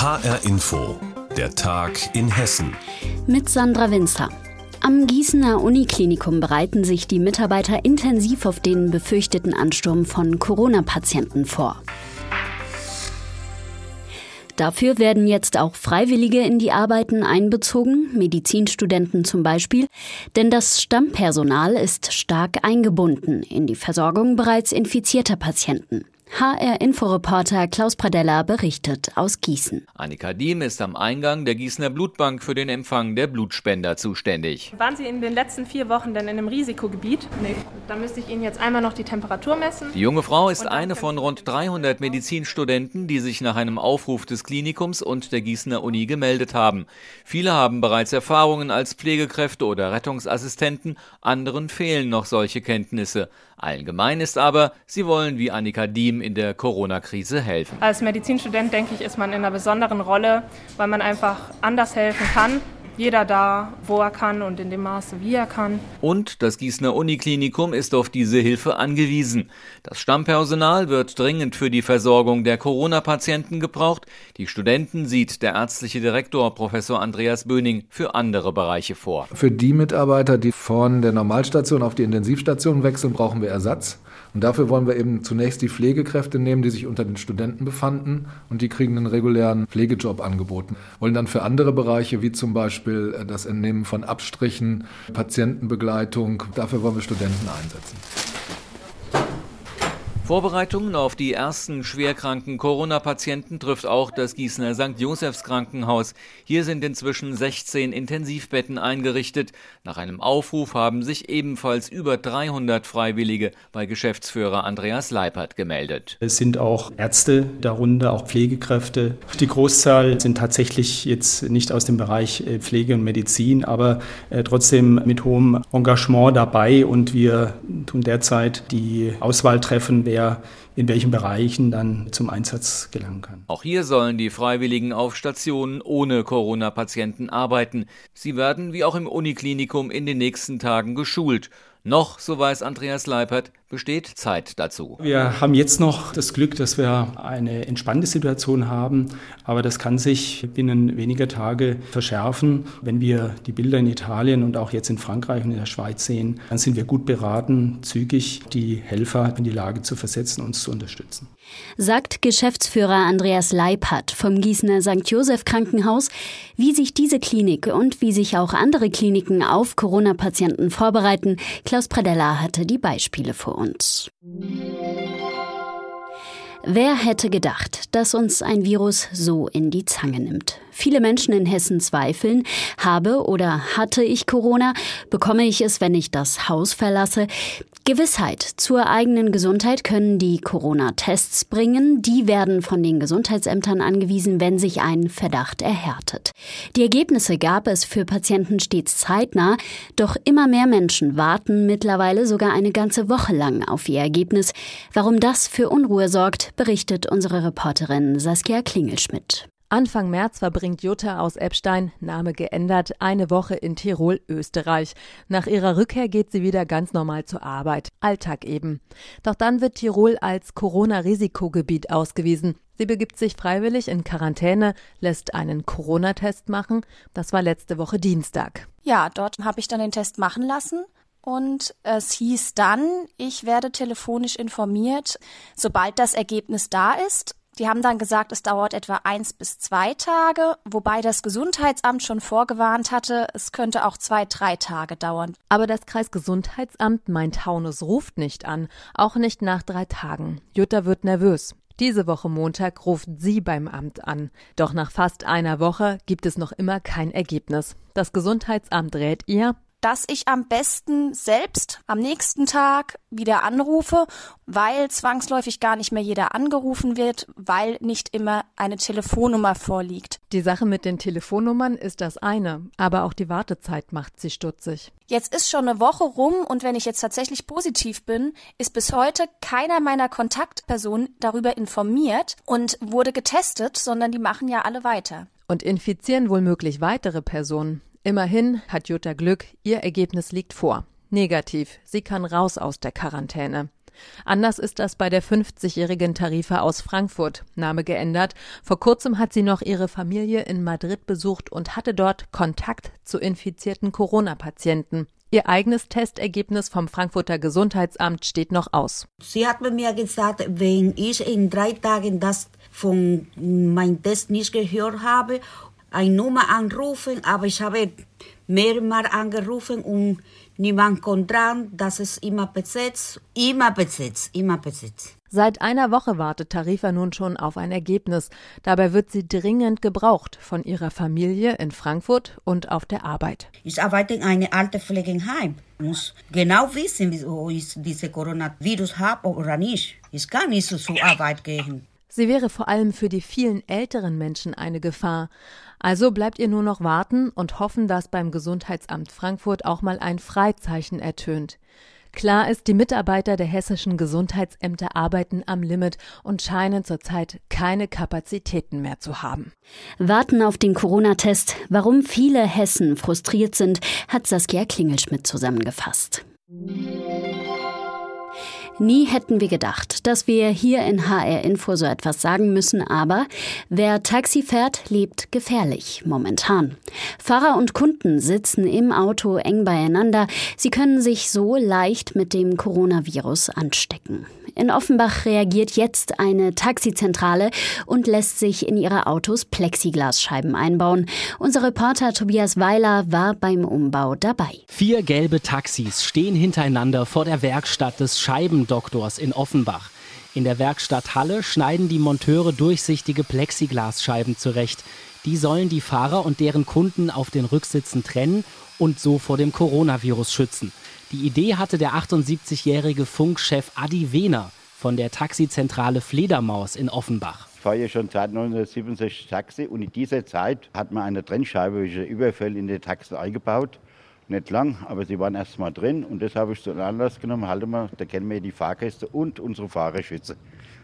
HR Info, der Tag in Hessen. Mit Sandra Winzer. Am Gießener Uniklinikum bereiten sich die Mitarbeiter intensiv auf den befürchteten Ansturm von Corona-Patienten vor. Dafür werden jetzt auch Freiwillige in die Arbeiten einbezogen, Medizinstudenten zum Beispiel, denn das Stammpersonal ist stark eingebunden in die Versorgung bereits infizierter Patienten. HR-Inforeporter Klaus Pradella berichtet aus Gießen. Annika Diem ist am Eingang der Gießener Blutbank für den Empfang der Blutspender zuständig. Waren Sie in den letzten 4 Wochen denn in einem Risikogebiet? Nee. Dann müsste ich Ihnen jetzt einmal noch die Temperatur messen. Die junge Frau ist eine von rund 300 Medizinstudenten, die sich nach einem Aufruf des Klinikums und der Gießener Uni gemeldet haben. Viele haben bereits Erfahrungen als Pflegekräfte oder Rettungsassistenten, anderen fehlen noch solche Kenntnisse. Allen gemein ist aber, sie wollen wie Annika Diem in der Corona-Krise helfen. Als Medizinstudent, denke ich, ist man in einer besonderen Rolle, weil man einfach anders helfen kann. Jeder da, wo er kann und in dem Maße, wie er kann. Und das Gießener Uniklinikum ist auf diese Hilfe angewiesen. Das Stammpersonal wird dringend für die Versorgung der Corona-Patienten gebraucht. Die Studenten sieht der ärztliche Direktor Professor Andreas Böning für andere Bereiche vor. Für die Mitarbeiter, die von der Normalstation auf die Intensivstation wechseln, brauchen wir Ersatz. Und dafür wollen wir eben zunächst die Pflegekräfte nehmen, die sich unter den Studenten befanden, und die kriegen einen regulären Pflegejob angeboten. Wollen dann für andere Bereiche, wie zum Beispiel das Entnehmen von Abstrichen, Patientenbegleitung, dafür wollen wir Studenten einsetzen. Vorbereitungen auf die ersten schwerkranken Corona-Patienten trifft auch das Gießener St. Josephs Krankenhaus. Hier sind inzwischen 16 Intensivbetten eingerichtet. Nach einem Aufruf haben sich ebenfalls über 300 Freiwillige bei Geschäftsführer Andreas Leipert gemeldet. Es sind auch Ärzte darunter, auch Pflegekräfte. Die Großzahl sind tatsächlich jetzt nicht aus dem Bereich Pflege und Medizin, aber trotzdem mit hohem Engagement dabei, und wir tun derzeit die Auswahl treffen, wer in welchen Bereichen dann zum Einsatz gelangen kann. Auch hier sollen die Freiwilligen auf Stationen ohne Corona-Patienten arbeiten. Sie werden wie auch im Uniklinikum in den nächsten Tagen geschult. Noch, so weiß Andreas Leipert, besteht Zeit dazu. Wir haben jetzt noch das Glück, dass wir eine entspannte Situation haben, aber das kann sich binnen weniger Tage verschärfen. Wenn wir die Bilder in Italien und auch jetzt in Frankreich und in der Schweiz sehen, dann sind wir gut beraten, zügig die Helfer in die Lage zu versetzen, uns zu unterstützen. Sagt Geschäftsführer Andreas Leipert vom Gießener St. Joseph Krankenhaus, wie sich diese Klinik und wie sich auch andere Kliniken auf Corona-Patienten vorbereiten. Klaus Pradella hatte die Beispiele vor uns. Wer hätte gedacht, dass uns ein Virus so in die Zange nimmt? Viele Menschen in Hessen zweifeln, habe oder hatte ich Corona, bekomme ich es, wenn ich das Haus verlasse? Gewissheit zur eigenen Gesundheit können die Corona-Tests bringen. Die werden von den Gesundheitsämtern angewiesen, wenn sich ein Verdacht erhärtet. Die Ergebnisse gab es für Patienten stets zeitnah, doch immer mehr Menschen warten mittlerweile sogar eine ganze Woche lang auf ihr Ergebnis. Warum das für Unruhe sorgt, berichtet unsere Reporterin Saskia Klingelschmidt. Anfang März verbringt Jutta aus Eppstein, Name geändert, eine Woche in Tirol, Österreich. Nach ihrer Rückkehr geht sie wieder ganz normal zur Arbeit. Alltag eben. Doch dann wird Tirol als Corona-Risikogebiet ausgewiesen. Sie begibt sich freiwillig in Quarantäne, lässt einen Corona-Test machen. Das war letzte Woche Dienstag. Ja, dort habe ich dann den Test machen lassen. Und es hieß dann, ich werde telefonisch informiert, sobald das Ergebnis da ist. Die haben dann gesagt, es dauert etwa 1 bis 2 Tage, wobei das Gesundheitsamt schon vorgewarnt hatte, es könnte auch 2-3 Tage dauern. Aber das Kreisgesundheitsamt meint, Taunus ruft nicht an, auch nicht nach 3 Tagen. Jutta wird nervös. Diese Woche Montag ruft sie beim Amt an. Doch nach fast einer Woche gibt es noch immer kein Ergebnis. Das Gesundheitsamt rät ihr, dass ich am besten selbst am nächsten Tag wieder anrufe, weil zwangsläufig gar nicht mehr jeder angerufen wird, weil nicht immer eine Telefonnummer vorliegt. Die Sache mit den Telefonnummern ist das eine, aber auch die Wartezeit macht sie stutzig. Jetzt ist schon eine Woche rum, und wenn ich jetzt tatsächlich positiv bin, ist bis heute keiner meiner Kontaktpersonen darüber informiert und wurde getestet, sondern die machen ja alle weiter. Und infizieren womöglich weitere Personen. Immerhin hat Jutta Glück, ihr Ergebnis liegt vor. Negativ, sie kann raus aus der Quarantäne. Anders ist das bei der 50-jährigen Tarifa aus Frankfurt. Name geändert. Vor kurzem hat sie noch ihre Familie in Madrid besucht und hatte dort Kontakt zu infizierten Corona-Patienten. Ihr eigenes Testergebnis vom Frankfurter Gesundheitsamt steht noch aus. Sie hat mir gesagt, wenn ich in 3 Tagen das von meinem Test nicht gehört habe, eine Nummer anrufen, aber ich habe mehrmals angerufen und niemand kommt dran, das ist immer besetzt. Seit einer Woche wartet Tarifa nun schon auf ein Ergebnis. Dabei wird sie dringend gebraucht von ihrer Familie in Frankfurt und auf der Arbeit. Ich arbeite in einem Alterspflegeheim. Ich muss genau wissen, wo ich dieses Coronavirus habe oder nicht. Ich kann nicht so zur Arbeit gehen. Sie wäre vor allem für die vielen älteren Menschen eine Gefahr. Also bleibt ihr nur noch warten und hoffen, dass beim Gesundheitsamt Frankfurt auch mal ein Freizeichen ertönt. Klar ist, die Mitarbeiter der hessischen Gesundheitsämter arbeiten am Limit und scheinen zurzeit keine Kapazitäten mehr zu haben. Warten auf den Corona-Test. Warum viele Hessen frustriert sind, hat Saskia Klingelschmidt zusammengefasst. Nie hätten wir gedacht, dass wir hier in HR Info so etwas sagen müssen, aber wer Taxi fährt, lebt gefährlich momentan. Fahrer und Kunden sitzen im Auto eng beieinander. Sie können sich so leicht mit dem Coronavirus anstecken. In Offenbach reagiert jetzt eine Taxizentrale und lässt sich in ihre Autos Plexiglasscheiben einbauen. Unser Reporter Tobias Weiler war beim Umbau dabei. 4 gelbe Taxis stehen hintereinander vor der Werkstatt des Scheibendoktors in Offenbach. In der Werkstatthalle schneiden die Monteure durchsichtige Plexiglasscheiben zurecht. Die sollen die Fahrer und deren Kunden auf den Rücksitzen trennen und so vor dem Coronavirus schützen. Die Idee hatte der 78-jährige Funkchef Adi Wehner von der Taxizentrale Fledermaus in Offenbach. Ich fahre hier schon seit 1967 Taxi und in dieser Zeit hat man eine Trennscheibe, welche Überfälle in die Taxi eingebaut. Nicht lang, aber sie waren erst mal drin und das habe ich zum Anlass genommen. Halte mal, da kennen wir die Fahrgäste und unsere Fahrer schützen.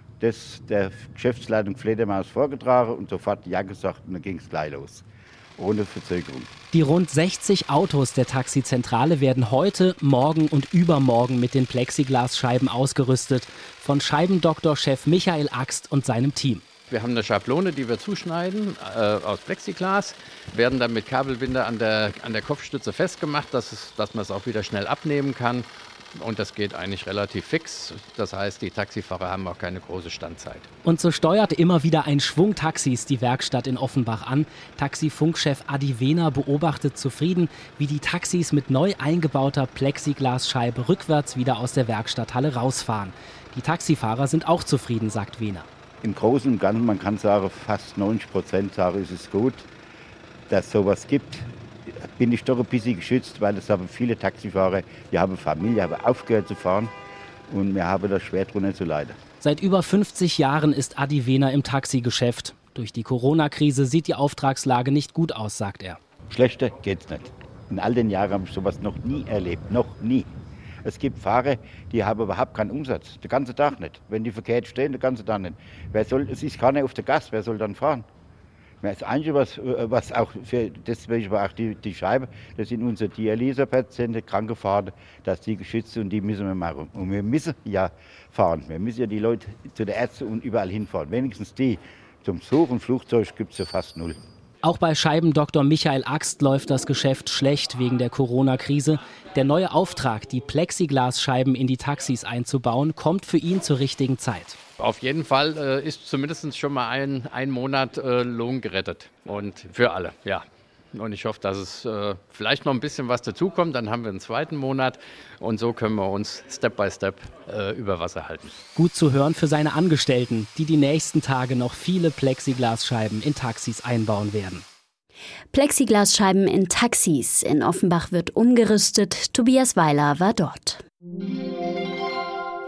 Das der Geschäftsleitung Fledermaus vorgetragen und sofort ja gesagt und dann ging es gleich los. Ohne Verzögerung. Die rund 60 Autos der Taxizentrale werden heute, morgen und übermorgen mit den Plexiglasscheiben ausgerüstet. Von Scheibendoktor-Chef Michael Axt und seinem Team. Wir haben eine Schablone, die wir zuschneiden aus Plexiglas, werden dann mit Kabelbinder an der Kopfstütze festgemacht, dass man es auch wieder schnell abnehmen kann. Und das geht eigentlich relativ fix. Das heißt, die Taxifahrer haben auch keine große Standzeit. Und so steuert immer wieder ein Schwung Taxis die Werkstatt in Offenbach an. Taxifunkchef Adi Wehner beobachtet zufrieden, wie die Taxis mit neu eingebauter Plexiglasscheibe rückwärts wieder aus der Werkstatthalle rausfahren. Die Taxifahrer sind auch zufrieden, sagt Wehner. Im Großen und Ganzen, man kann sagen, fast 90% sagen, ist es gut, dass es sowas gibt. Bin ich doch ein bisschen geschützt, weil es haben viele Taxifahrer, die haben Familie, haben aufgehört zu fahren und wir haben da schwer drunter zu leiden. Seit über 50 Jahren ist Adi Wehner im Taxigeschäft. Durch die Corona-Krise sieht die Auftragslage nicht gut aus, sagt er. Schlechter geht's nicht. In all den Jahren habe ich sowas noch nie erlebt, noch nie. Es gibt Fahrer, die haben überhaupt keinen Umsatz, den ganzen Tag nicht. Wenn die verkehrt stehen, den ganzen Tag nicht. Es ist keiner auf der Gas, wer soll dann fahren? Das Einzige, was auch für deswegen war auch die Scheibe, das sind unsere Dialysepatienten, Krankenfahrer, dass die geschützt sind und die müssen wir machen. Und wir müssen ja fahren. Wir müssen ja die Leute zu den Ärzten und überall hinfahren. Wenigstens die. Zum Zug und Flugzeug gibt es ja fast null. Auch bei Scheibendoktor Michael Axt läuft das Geschäft schlecht wegen der Corona-Krise. Der neue Auftrag, die Plexiglasscheiben in die Taxis einzubauen, kommt für ihn zur richtigen Zeit. Auf jeden Fall ist zumindest schon mal ein Monat Lohn gerettet. Und für alle, ja. Und ich hoffe, dass es vielleicht noch ein bisschen was dazukommt. Dann haben wir einen zweiten Monat und so können wir uns Step by Step über Wasser halten. Gut zu hören für seine Angestellten, die nächsten Tage noch viele Plexiglasscheiben in Taxis einbauen werden. Plexiglasscheiben in Taxis. In Offenbach wird umgerüstet. Tobias Weiler war dort.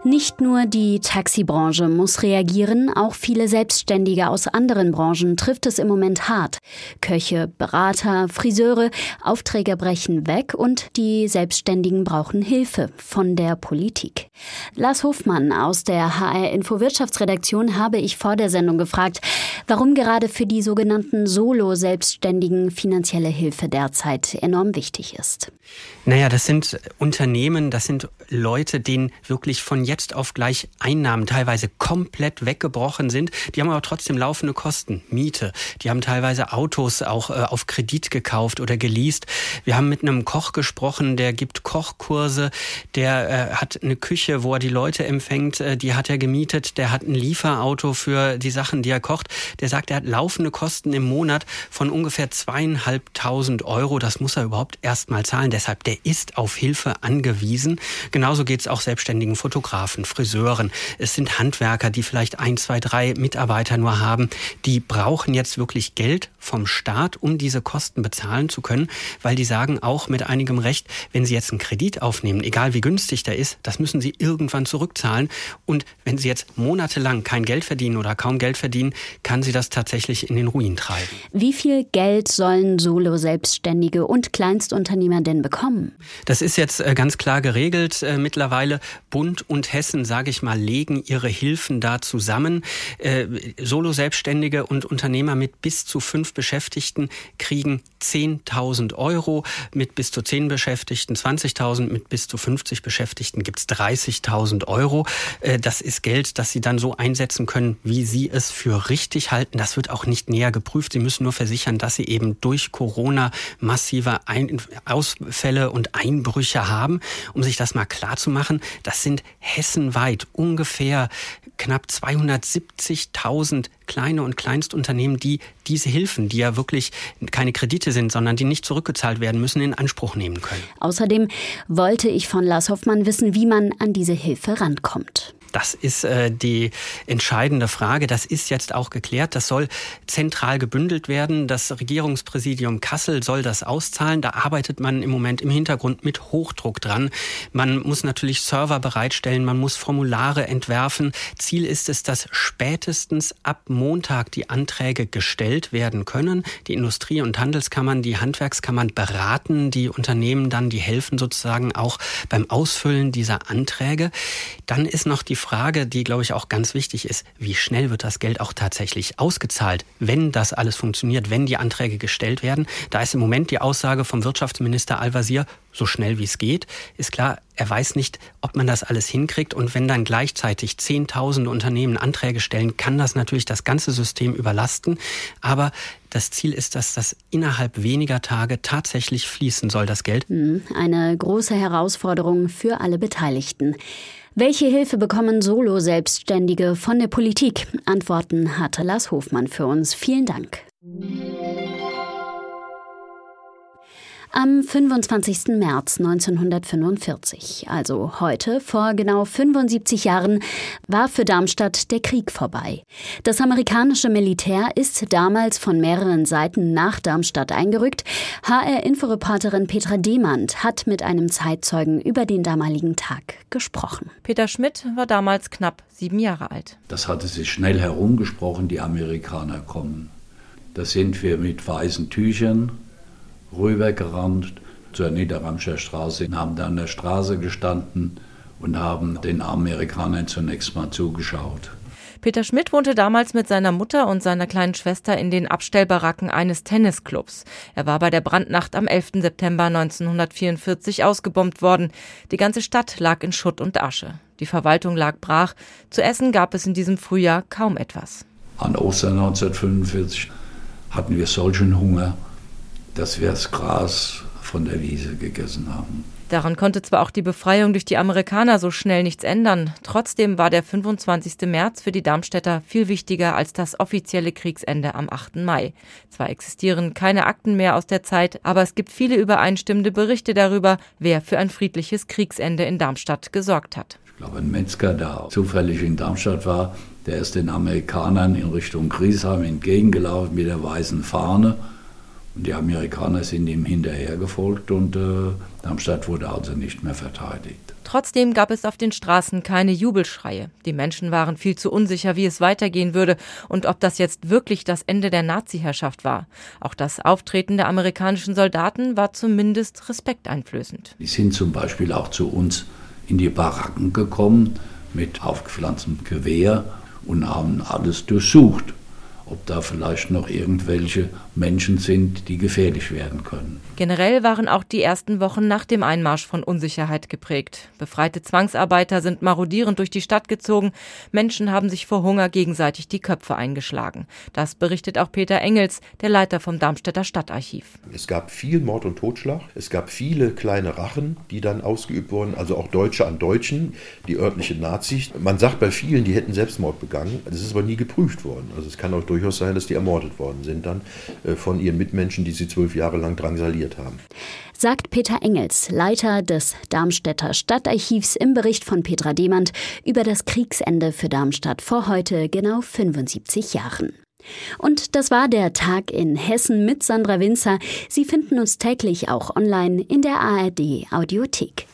Nicht nur die Taxibranche muss reagieren, auch viele Selbstständige aus anderen Branchen trifft es im Moment hart. Köche, Berater, Friseure, Aufträge brechen weg und die Selbstständigen brauchen Hilfe von der Politik. Lars Hofmann aus der HR-Info-Wirtschaftsredaktion habe ich vor der Sendung gefragt, warum gerade für die sogenannten Solo-Selbstständigen finanzielle Hilfe derzeit enorm wichtig ist. Naja, das sind Unternehmen, das sind Leute, denen wirklich von jetzt auf gleich Einnahmen teilweise komplett weggebrochen sind. Die haben aber trotzdem laufende Kosten, Miete. Die haben teilweise Autos auch auf Kredit gekauft oder geleast. Wir haben mit einem Koch gesprochen, der gibt Kochkurse, der hat eine Küche, wo er die Leute empfängt, die hat er gemietet, der hat ein Lieferauto für die Sachen, die er kocht. Der sagt, er hat laufende Kosten im Monat von ungefähr 2.500 €. Das muss er überhaupt erst mal zahlen. Deshalb, der ist auf Hilfe angewiesen. Genauso geht es auch selbstständigen Fotografen, Friseuren. Es sind Handwerker, die vielleicht 1, 2, 3 Mitarbeiter nur haben. Die brauchen jetzt wirklich Geld vom Staat, um diese Kosten bezahlen zu können, weil die sagen auch mit einigem Recht, wenn sie jetzt einen Kredit aufnehmen, egal wie günstig der ist, das müssen sie irgendwann zurückzahlen. Und wenn sie jetzt monatelang kein Geld verdienen oder kaum Geld verdienen, kann sie das tatsächlich in den Ruin treiben. Wie viel Geld sollen Solo-Selbstständige und Kleinstunternehmer denn bekommen? Das ist jetzt ganz klar geregelt mittlerweile. Bund und Hessen, sage ich mal, legen ihre Hilfen da zusammen. Solo-Selbstständige und Unternehmer mit bis zu 5 Beschäftigten kriegen 10.000 €, mit bis zu 10 Beschäftigten 20.000, mit bis zu 50 Beschäftigten gibt's 30.000 €. Das ist Geld, das sie dann so einsetzen können, wie sie es für richtig halten. Das wird auch nicht näher geprüft. Sie müssen nur versichern, dass sie eben durch Corona massive Ausfälle und Einbrüche haben. Um sich das mal klar zu machen, das sind hessenweit ungefähr knapp 270.000 kleine und Kleinstunternehmen, die diese Hilfen, die ja wirklich keine Kredite sind, sondern die nicht zurückgezahlt werden müssen, in Anspruch nehmen können. Außerdem wollte ich von Lars Hofmann wissen, wie man an diese Hilfe rankommt. Das ist die entscheidende Frage. Das ist jetzt auch geklärt. Das soll zentral gebündelt werden. Das Regierungspräsidium Kassel soll das auszahlen. Da arbeitet man im Moment im Hintergrund mit Hochdruck dran. Man muss natürlich Server bereitstellen. Man muss Formulare entwerfen. Ziel ist es, dass spätestens ab Montag die Anträge gestellt werden können. Die Industrie- und Handelskammern, die Handwerkskammern beraten die Unternehmen dann, die helfen sozusagen auch beim Ausfüllen dieser Anträge. Dann ist noch die Frage, die, glaube ich, auch ganz wichtig ist, wie schnell wird das Geld auch tatsächlich ausgezahlt, wenn das alles funktioniert, wenn die Anträge gestellt werden. Da ist im Moment die Aussage vom Wirtschaftsminister Al-Wazir, so schnell wie es geht. Ist klar, er weiß nicht, ob man das alles hinkriegt. Und wenn dann gleichzeitig 10.000 Unternehmen Anträge stellen, kann das natürlich das ganze System überlasten. Aber das Ziel ist, dass das innerhalb weniger Tage tatsächlich fließen soll, das Geld. Eine große Herausforderung für alle Beteiligten. Welche Hilfe bekommen Solo-Selbstständige von der Politik? Antworten hatte Lars Hofmann für uns. Vielen Dank. Am 25. März 1945, also heute, vor genau 75 Jahren, war für Darmstadt der Krieg vorbei. Das amerikanische Militär ist damals von mehreren Seiten nach Darmstadt eingerückt. HR-Inforeporterin Petra Demand hat mit einem Zeitzeugen über den damaligen Tag gesprochen. Peter Schmidt war damals knapp 7 Jahre alt. Das hatte sich schnell herumgesprochen, die Amerikaner kommen. Da sind wir mit weißen Tüchern rübergerannt zur Niederramscher Straße, haben da an der Straße gestanden und haben den Amerikanern zunächst mal zugeschaut. Peter Schmidt wohnte damals mit seiner Mutter und seiner kleinen Schwester in den Abstellbaracken eines Tennisclubs. Er war bei der Brandnacht am 11. September 1944 ausgebombt worden. Die ganze Stadt lag in Schutt und Asche. Die Verwaltung lag brach. Zu essen gab es in diesem Frühjahr kaum etwas. An Ostern 1945 hatten wir solchen Hunger, dass wir das Gras von der Wiese gegessen haben. Daran konnte zwar auch die Befreiung durch die Amerikaner so schnell nichts ändern. Trotzdem war der 25. März für die Darmstädter viel wichtiger als das offizielle Kriegsende am 8. Mai. Zwar existieren keine Akten mehr aus der Zeit, aber es gibt viele übereinstimmende Berichte darüber, wer für ein friedliches Kriegsende in Darmstadt gesorgt hat. Ich glaube, ein Metzger, der zufällig in Darmstadt war, der ist den Amerikanern in Richtung Griesheim entgegengelaufen mit der weißen Fahne Und die Amerikaner sind ihm hinterhergefolgt und Darmstadt wurde also nicht mehr verteidigt. Trotzdem gab es auf den Straßen keine Jubelschreie. Die Menschen waren viel zu unsicher, wie es weitergehen würde und ob das jetzt wirklich das Ende der Nazi-Herrschaft war. Auch das Auftreten der amerikanischen Soldaten war zumindest respekteinflößend. Die sind zum Beispiel auch zu uns in die Baracken gekommen mit aufgepflanztem Gewehr und haben alles durchsucht, ob da vielleicht noch irgendwelche Menschen sind, die gefährlich werden können. Generell waren auch die ersten Wochen nach dem Einmarsch von Unsicherheit geprägt. Befreite Zwangsarbeiter sind marodierend durch die Stadt gezogen. Menschen haben sich vor Hunger gegenseitig die Köpfe eingeschlagen. Das berichtet auch Peter Engels, der Leiter vom Darmstädter Stadtarchiv. Es gab viel Mord und Totschlag. Es gab viele kleine Rachen, die dann ausgeübt wurden, also auch Deutsche an Deutschen, die örtliche Nazis. Man sagt bei vielen, die hätten Selbstmord begangen. Das ist aber nie geprüft worden. Also es kann auch durchaus sein, dass die ermordet worden sind dann von ihren Mitmenschen, die sie 12 Jahre lang drangsaliert haben. Sagt Peter Engels, Leiter des Darmstädter Stadtarchivs im Bericht von Petra Demand über das Kriegsende für Darmstadt vor heute genau 75 Jahren. Und das war der Tag in Hessen mit Sandra Winzer. Sie finden uns täglich auch online in der ARD Audiothek.